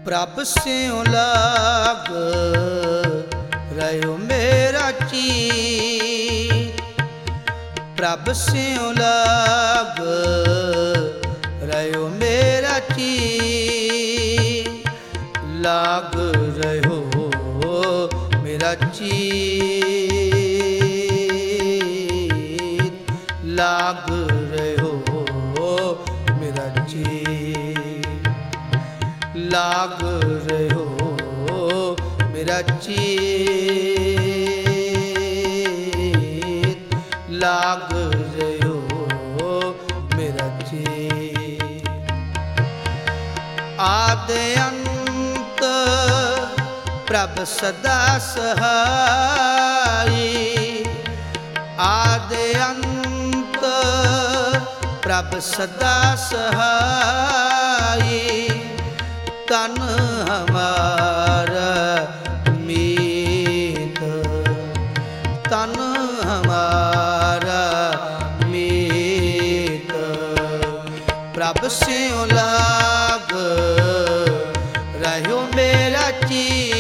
प्रभ स्यों लाग रहो मेरा चीत, प्रभ स्यों लाग रहो मेरा चीत, लाग रहो मेरा चीत, लाग रहो मेरा चीत, लाग रहो मेरा चीत, लाग रहो मेरा चीत। आदि अंत प्रभ सदा सहाई, आदि अंत प्रभ सदा सहाई, तन हमारा मीत, तन हमारा मीत, प्रभ स्यों लाग रहो मेरा चीत।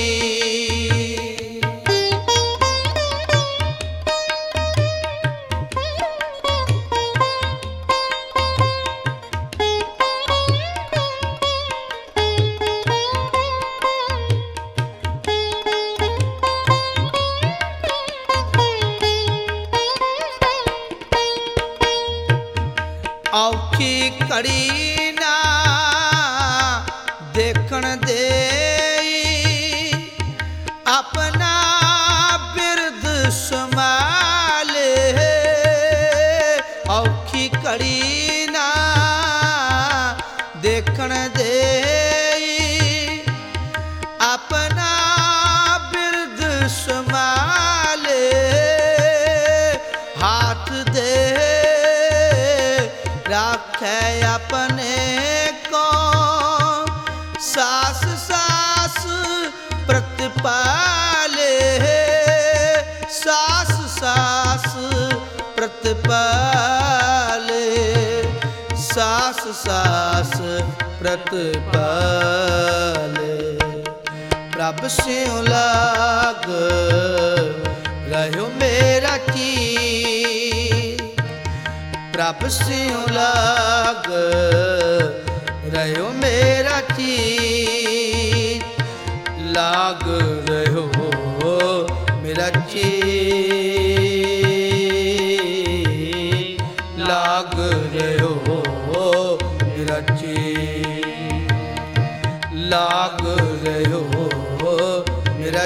औखी कड़ी ना देखण दे अपना बिरद संभाले, औखी कड़ी ना देखण दे अपना बिरद संभाले, हाथ दे राखे अपने को सास सास प्रतिपाले, सास सास प्रतिपाले, सास सास प्रतिपाले, प्रभ स्यों लाग रहो मेरा चीत, प्रभ स्यों लाग रहो मेरा चीत, लाग रहो मेरा चीत, लाग रहो मेरा चीत, लाग रहो मेरा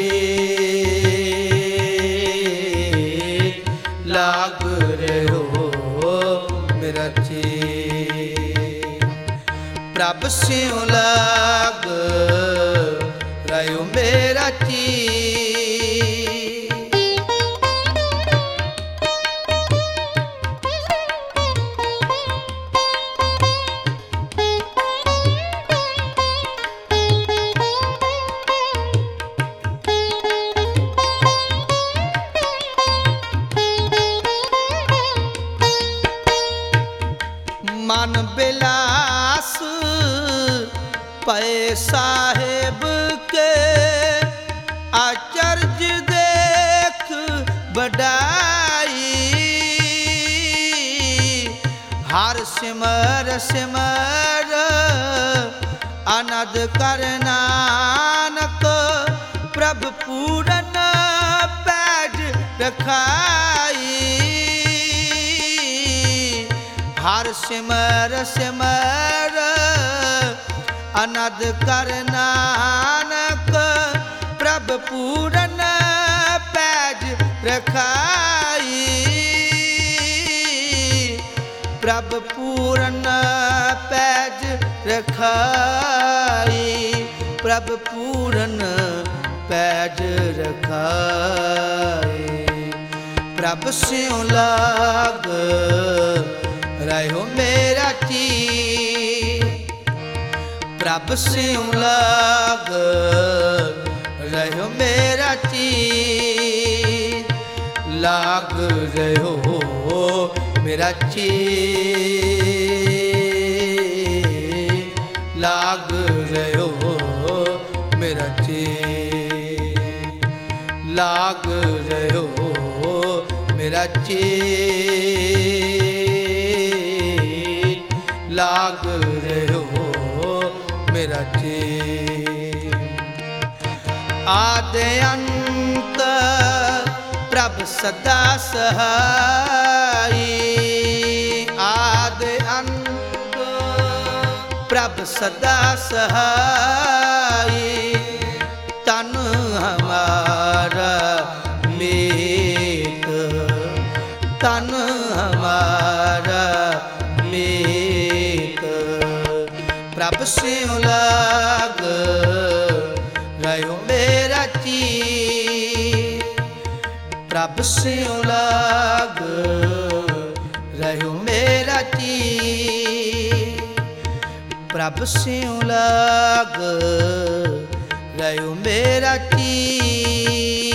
चीत, लाग रहो मेरा चीत, प्रभ स्यों लाग रहो मेरा चीत। मन बिलास पै साहेब के आचर्य देख बढ़ाई, हर सिमर सिमर अनद कर नानक, प्रभ पूरन पैज रखाई, हर सिमर सिमर अनद कर नानक, प्रभ पूरन पैज रखाई, प्रभ पूरन पैज रखाई, प्रभ पूरन पैज रखाई, प्रभ स्यों लाग रहो मेरा चीत, प्रभ स्यों लाग रहो मेरा चीत, लाग रहो मेरा चीत, लाग रहो ਲਾਗ ਰਹਿਓ ਮੇਰਾ ਚੀਤ, ਲਾਗ ਰਹਿਓ ਮੇਰਾ ਚੀਤ। ਆਦਿ ਅੰਤ ਪ੍ਰਭ ਸਦਾ ਸਹਾਈ, ਆਦਿ ਅੰਤ ਪ੍ਰਭ ਸਦਾ ਸਹਾਈ। ਤਨ ਹਮਾਰਾ ਮੀਤ, ਤਨ ਹਮਾਰਾ ਮੀਤ। ਪ੍ਰਭ ਸਿਉ ਲਾਗ ਰਹਿਓ ਮੇਰਾ ਚੀਤ, ਪ੍ਰਭ ਸਿਉ ਲਾਗ ਰਹਿਓ ਮੇਰਾ ਚੀਤ। ਪ੍ਰਭ ਸਿਉ ਲਾਗ ਰਹਿਓ ਮੇਰਾ ਚੀਤ।